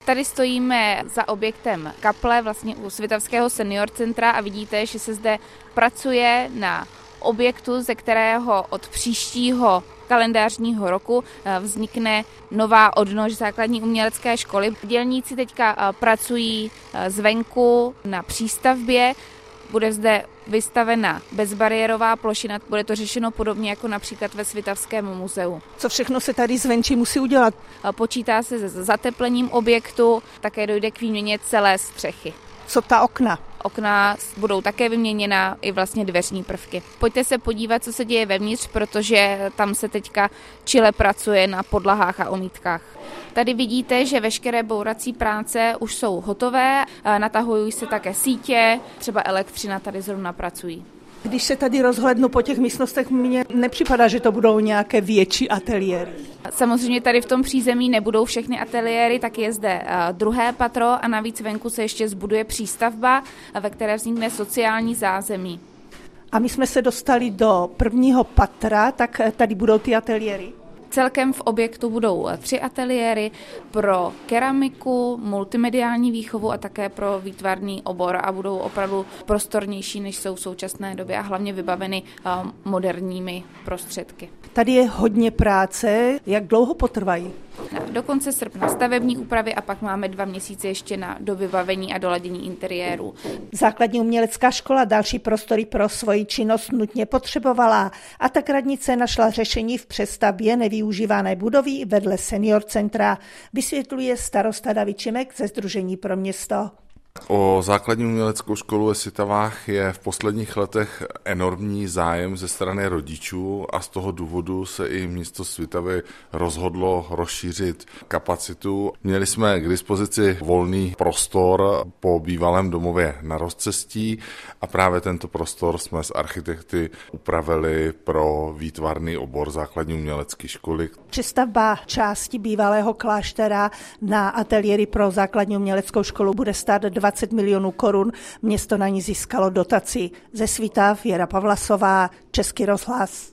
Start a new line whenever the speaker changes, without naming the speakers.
Tady stojíme za objektem kaple, vlastně u Svitavského senior centra a vidíte, že se zde pracuje na objektu, ze kterého od příštího kalendářního roku vznikne nová odnož základní umělecké školy. Dělníci teďka pracují zvenku na přístavbě, bude zde vystavena bezbariérová plošina, bude to řešeno podobně jako například ve Svitavském muzeu.
Co všechno se tady zvenčí musí udělat?
Počítá se se zateplením objektu, také dojde k výměně celé střechy.
Co ta okna?
Okna budou také vyměněna i vlastně dveřní prvky. Pojďte se podívat, co se děje vevnitř, protože tam se teďka čile pracuje na podlahách a omítkách. Tady vidíte, že veškeré bourací práce už jsou hotové, natahují se také sítě, třeba elektřina tady zrovna pracují.
Když se tady rozhlednu po těch místnostech, mně nepřipadá, že to budou nějaké větší ateliéry.
Samozřejmě tady v tom přízemí nebudou všechny ateliéry, tak je zde druhé patro a navíc venku se ještě zbuduje přístavba, ve které vznikne sociální zázemí.
A my jsme se dostali do prvního patra, tak tady budou ty ateliéry.
Celkem v objektu budou 3 ateliéry pro keramiku, multimediální výchovu a také pro výtvarný obor a budou opravdu prostornější, než jsou v současné době a hlavně vybaveny moderními prostředky.
Tady je hodně práce. Jak dlouho potrvají?
Do konce srpna stavební úpravy a pak máme 2 měsíce ještě na dovybavení a doladění interiéru.
Základní umělecká škola další prostory pro svoji činnost nutně potřebovala a tak radnice našla řešení v přestavbě nevyužívané budovy vedle senior centra, vysvětluje starosta David Čimek ze Sdružení pro město.
O základní uměleckou školu ve Svitavách je v posledních letech enormní zájem ze strany rodičů a z toho důvodu se i město Svitavy rozhodlo rozšířit kapacitu. Měli jsme k dispozici volný prostor po bývalém domově na Rozcestí a právě tento prostor jsme s architekty upravili pro výtvarný obor základní umělecké školy.
Přestavba části bývalého kláštera na ateliéry pro základní uměleckou školu bude stát 20 milionů korun. Město na ní získalo dotaci. Ze Svitav Věra Pavlasová, Český rozhlas.